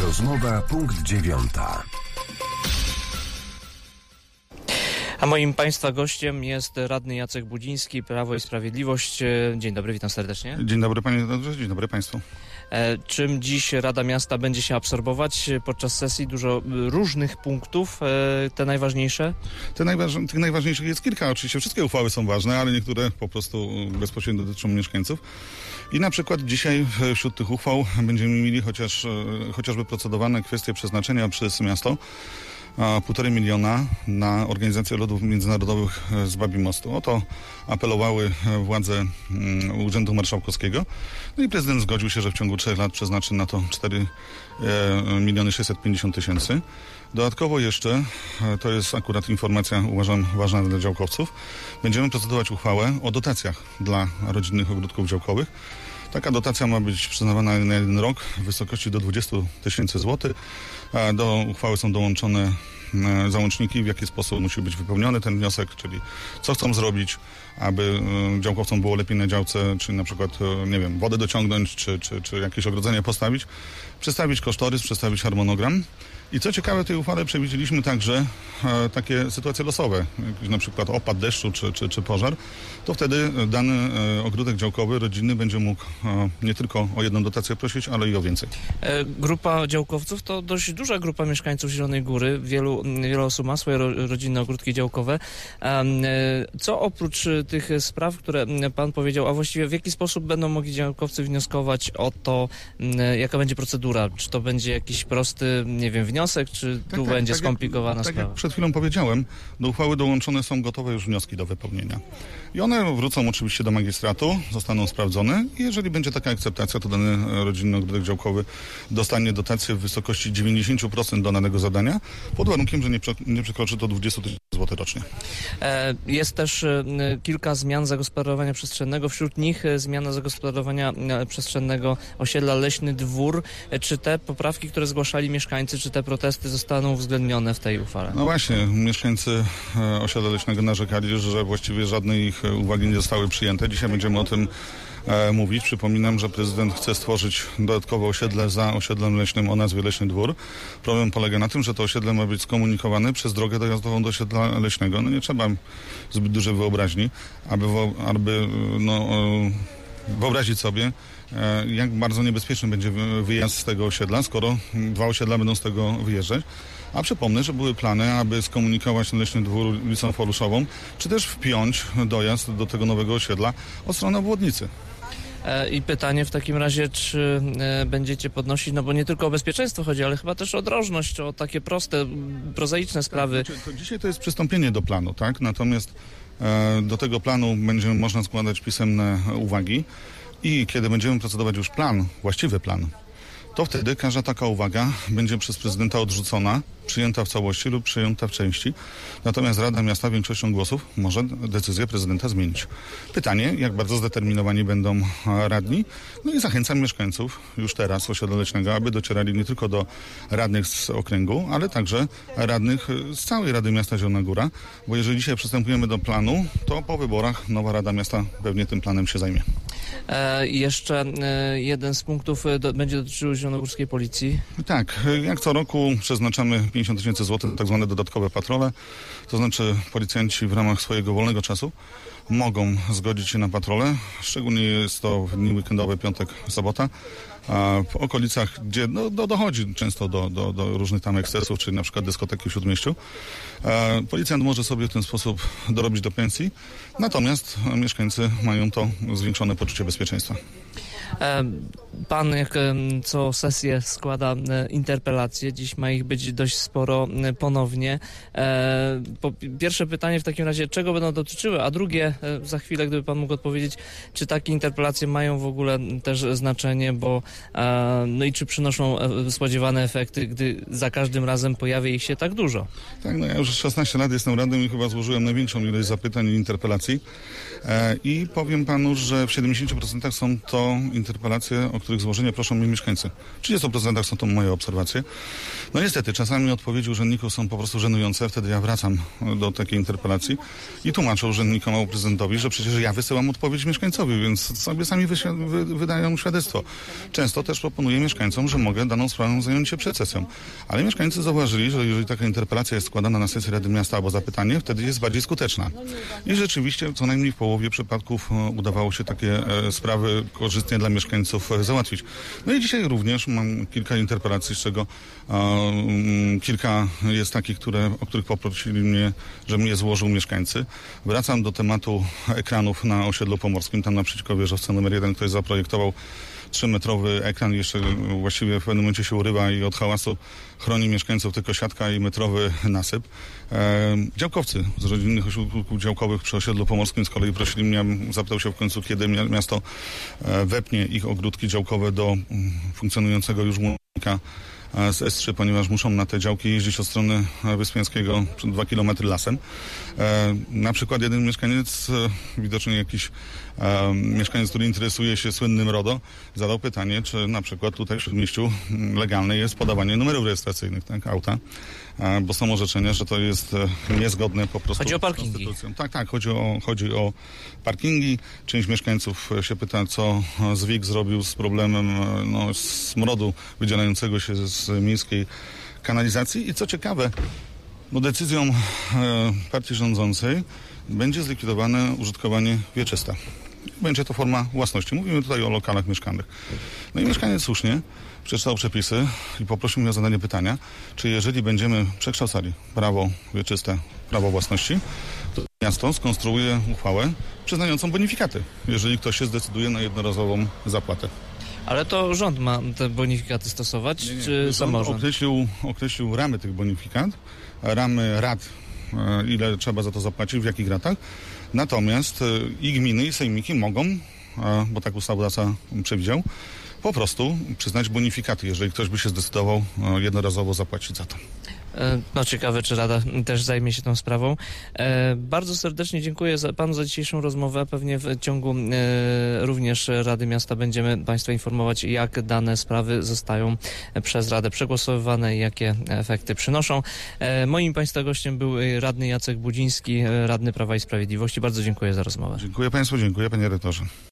Rozmowa punkt 9. A moim Państwa gościem jest radny Jacek Budziński, Prawo i Sprawiedliwość. Dzień dobry, witam serdecznie. Dzień dobry panie redaktorze, dzień dobry państwu. Czym dziś Rada Miasta będzie się absorbować podczas sesji? Dużo różnych punktów, te najważniejsze? Tych najważniejszych jest kilka. Oczywiście wszystkie uchwały są ważne, ale niektóre po prostu bezpośrednio dotyczą mieszkańców. I na przykład dzisiaj wśród tych uchwał będziemy mieli chociażby procedowane kwestie przeznaczenia przez miasto 1,5 miliona na organizację lotów międzynarodowych z Babimostu. O to apelowały władze Urzędu Marszałkowskiego. No i prezydent zgodził się, że w ciągu 3 lat przeznaczy na to 4 650 000. Dodatkowo jeszcze, to jest akurat informacja, uważam, ważna dla działkowców, będziemy procedować uchwałę o dotacjach dla rodzinnych ogródków działkowych. Taka dotacja ma być przyznawana na 1 rok w wysokości do 20 000 złotych. Do uchwały są dołączone załączniki, w jaki sposób musi być wypełniony ten wniosek, czyli co chcą zrobić, aby działkowcom było lepiej na działce, czy na przykład, nie wiem, wodę dociągnąć, czy jakieś ogrodzenie postawić, przedstawić kosztorys, przedstawić harmonogram. I co ciekawe, w tej uchwale przewidzieliśmy także takie sytuacje losowe, jakiś na przykład opad deszczu czy pożar, to wtedy dany ogródek działkowy, rodzinny będzie mógł nie tylko o jedną dotację prosić, ale i o więcej. Grupa działkowców to dość duża grupa mieszkańców Zielonej Góry. Wielu osób ma swoje rodzinne ogródki działkowe. Co oprócz tych spraw, które pan powiedział, a właściwie w jaki sposób będą mogli działkowcy wnioskować o to, jaka będzie procedura? Czy to będzie jakiś prosty, nie wiem, wniosek, czy tu będzie skomplikowana sprawa? Tak jak przed chwilą powiedziałem, do uchwały dołączone są gotowe już wnioski do wypełnienia. I one wrócą oczywiście do magistratu, zostaną sprawdzone i jeżeli będzie taka akceptacja, to dany rodzinny ogródek działkowy dostanie dotację w wysokości 90% do danego zadania, pod warunkiem, że nie przekroczy to 20 000 zł rocznie. Jest też kilka zmian zagospodarowania przestrzennego. Wśród nich zmiana zagospodarowania przestrzennego osiedla Leśny Dwór. Czy te poprawki, które zgłaszali mieszkańcy, czy te protesty zostaną uwzględnione w tej uchwale? No właśnie, mieszkańcy osiedla Leśnego narzekali, że właściwie żadne ich uwagi nie zostały przyjęte. Dzisiaj będziemy o tym mówić. Przypominam, że prezydent chce stworzyć dodatkowe osiedle za osiedlem leśnym o nazwie Leśny Dwór. Problem polega na tym, że to osiedle ma być skomunikowane przez drogę dojazdową do osiedla leśnego. No nie trzeba zbyt dużej wyobraźni, aby wyobrazić sobie, jak bardzo niebezpieczny będzie wyjazd z tego osiedla, skoro 2 osiedla będą z tego wyjeżdżać. A przypomnę, że były plany, aby skomunikować ten Leśny Dwór ulicą Foluszową, czy też wpiąć dojazd do tego nowego osiedla od strony obwodnicy. I pytanie w takim razie, czy będziecie podnosić, no bo nie tylko o bezpieczeństwo chodzi, ale chyba też o drożność, o takie proste, prozaiczne sprawy. Dzisiaj to jest przystąpienie do planu, tak? Natomiast do tego planu będzie można składać pisemne uwagi i kiedy będziemy procedować już plan, właściwy plan, to wtedy każda taka uwaga będzie przez prezydenta odrzucona, przyjęta w całości lub przyjęta w części. Natomiast Rada Miasta większością głosów może decyzję prezydenta zmienić. Pytanie, jak bardzo zdeterminowani będą radni. No i zachęcam mieszkańców już teraz osiedla leśnego, aby docierali nie tylko do radnych z okręgu, ale także radnych z całej Rady Miasta Zielona Góra, bo jeżeli dzisiaj przystępujemy do planu, to po wyborach nowa Rada Miasta pewnie tym planem się zajmie. Jeszcze jeden z punktów będzie dotyczył zielonogórskiej policji. Tak, jak co roku przeznaczamy 50 000 złotych na tak zwane dodatkowe patrole, to znaczy policjanci w ramach swojego wolnego czasu mogą zgodzić się na patrole, szczególnie jest to w dni weekendowe, piątek, sobota, w okolicach, gdzie dochodzi często do różnych tam ekscesów, czyli na przykład dyskoteki w Śródmieściu. Policjant może sobie w ten sposób dorobić do pensji, natomiast mieszkańcy mają to zwiększone poczucie bezpieczeństwa. Pan jak co sesję składa interpelacje, dziś ma ich być dość sporo ponownie. Pierwsze pytanie w takim razie, czego będą dotyczyły, a drugie za chwilę, gdyby pan mógł odpowiedzieć, czy takie interpelacje mają w ogóle też znaczenie, bo no i czy przynoszą spodziewane efekty, gdy za każdym razem pojawia ich się tak dużo? Tak, no ja już 16 lat jestem radnym i chyba złożyłem największą ilość zapytań i interpelacji i powiem panu, że w 70% są to interpelacje, o których złożenie proszą mnie mieszkańcy. W 30% są to moje obserwacje. No niestety, czasami odpowiedzi urzędników są po prostu żenujące. Wtedy ja wracam do takiej interpelacji i tłumaczę urzędnikom albo prezydentowi, że przecież ja wysyłam odpowiedź mieszkańcowi, więc sobie sami wydają świadectwo. Często też proponuję mieszkańcom, że mogę daną sprawą zająć się przed sesją. Ale mieszkańcy zauważyli, że jeżeli taka interpelacja jest składana na sesję Rady Miasta albo zapytanie, wtedy jest bardziej skuteczna. I rzeczywiście co najmniej w połowie przypadków udawało się takie sprawy korzystnie dla mieszkańców załatwić. No i dzisiaj również mam kilka interpelacji, z czego kilka jest takich, o których poprosili mnie, żebym je złożył mieszkańcy. Wracam do tematu ekranów na osiedlu pomorskim, tam naprzeciwko wieżowca numer 1, ktoś zaprojektował 3-metrowy ekran, jeszcze właściwie w pewnym momencie się urywa i od hałasu chroni mieszkańców tylko siatka i metrowy nasyp. Działkowcy z rodzinnych ośrodków działkowych przy osiedlu pomorskim z kolei prosili mnie, zapytał się w końcu, kiedy miasto wepnie ich ogródki działkowe do funkcjonującego już łącznika z S3, ponieważ muszą na te działki jeździć od strony Wyspiańskiego 2 km lasem. Na przykład jeden mieszkaniec, widocznie jakiś mieszkaniec, który interesuje się słynnym RODO, zadał pytanie, czy na przykład tutaj w Śródmieściu legalne jest podawanie numerów rejestracyjnych, tak, auta, bo są orzeczenia, że to jest niezgodne po prostu chodzi o z parkingi. konstytucją. Tak, chodzi o parkingi. Część mieszkańców się pyta, co ZWIG zrobił z problemem smrodu wydzielającego się z miejskiej kanalizacji i co ciekawe, decyzją partii rządzącej będzie zlikwidowane użytkowanie wieczyste. Będzie to forma własności. Mówimy tutaj o lokalach mieszkalnych. No i mieszkaniec słusznie przeczytał przepisy i poprosił mnie o zadanie pytania, czy jeżeli będziemy przekształcali prawo wieczyste, prawo własności, to miasto skonstruuje uchwałę przyznającą bonifikaty, jeżeli ktoś się zdecyduje na jednorazową zapłatę. Ale to rząd ma te bonifikaty stosować, czy samorząd? Określił ramy tych bonifikat, ramy rat, ile trzeba za to zapłacić, w jakich ratach. Natomiast i gminy, i sejmiki mogą, bo tak ustawodawca przewidział, po prostu przyznać bonifikaty, jeżeli ktoś by się zdecydował jednorazowo zapłacić za to. No ciekawe, czy Rada też zajmie się tą sprawą. Bardzo serdecznie dziękuję panu za dzisiejszą rozmowę. Pewnie w ciągu również Rady Miasta będziemy państwa informować, jak dane sprawy zostają przez Radę przegłosowywane i jakie efekty przynoszą. Moim państwa gościem był radny Jacek Budziński, radny Prawa i Sprawiedliwości. Bardzo dziękuję za rozmowę. Dziękuję państwu, dziękuję panie rektorze.